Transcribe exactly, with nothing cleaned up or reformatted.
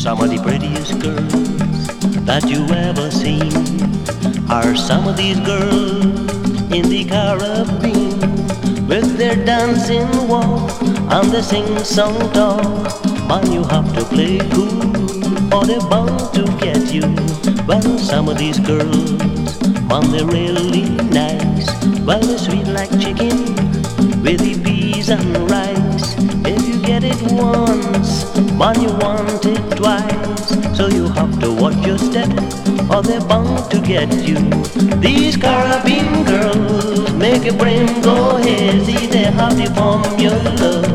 Some of the prettiest girls that you ever seen are some of these girls in the Caribbean, with their dancing walk and their sing-song talk. Man, you have to play cool or they're bound to get you. Well, some of these girls, man, they're really nice. Well, they're sweet like chicken with the peas and rice. If you get it once, man, you want it twice. So you have to watch your step or they're bound to get you. These Caribbean girls make your brain go hazy. They have the formula